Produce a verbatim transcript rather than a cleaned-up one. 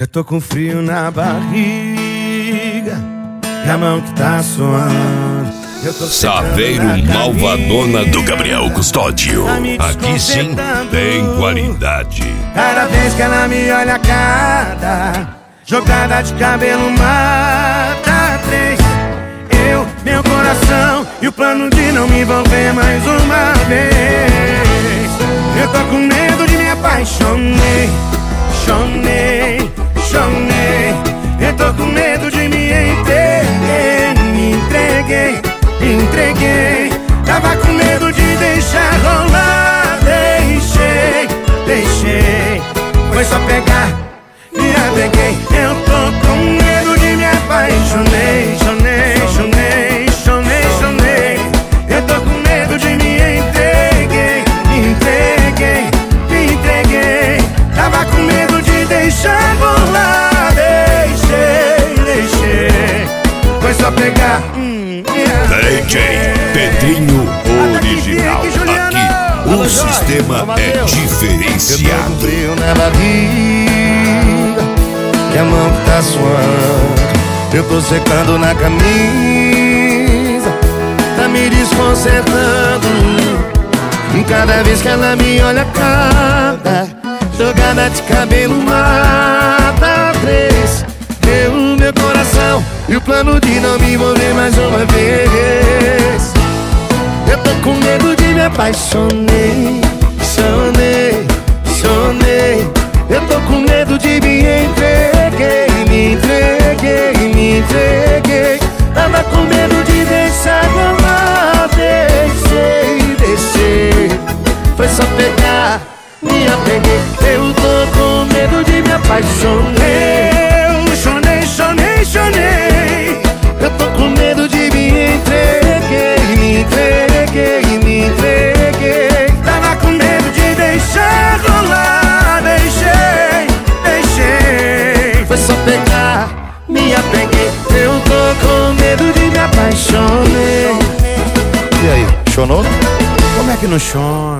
Eu tô com frio na barriga e a mão que tá suando. Eu tô Saveiro Malvadona do Gabriel Custódio. Aqui sim tem qualidade. Cada vez que ela me olha, cada jogada de cabelo mata três. Eu, meu coração e o plano de não me envolver mais uma vez. Eu tô com medo de me apaixonei, chonei, chonei. Eu tô com medo de me entreguei, me entreguei, me entreguei. Tava com medo de deixar rolar, deixei, deixei. Foi só pegar, me apeguei. Eu tô com medo de me apaixonei, chonei, chonei, chonei, chonei. Eu tô com medo de me entreguei, me entreguei, me entreguei. Tava com medo de deixar rolar, deixei, deixei. Foi só pegar, hum, D J Pedrinho Original. Aqui o sistema é diferenciado. Eu tô com frio na barriga e a mão que tá suando. Eu tô secando na camisa, tá me desconcertando. Cada vez que ela me olha, cada jogada de cabelo mata três. Eu, meu coração e o plano de não me envolver mais uma vez. Eu tô com medo de me apaixonei, chonei, chonei. Eu tô com medo de me entreguei, me entreguei, me entreguei. Tava com medo de deixar rolar, deixei, deixei. Foi só pegar, me apeguei. Eu tô com medo de me apaixonei. Eu chonei, chonei, chonei. Eu tô com medo de me entreguei, me entreguei, me entreguei. Tava com medo de deixar rolar, deixei, deixei. Foi só pegar, me apeguei. Eu tô com medo de me apaixonei. E aí, chonou? Como é que não chora?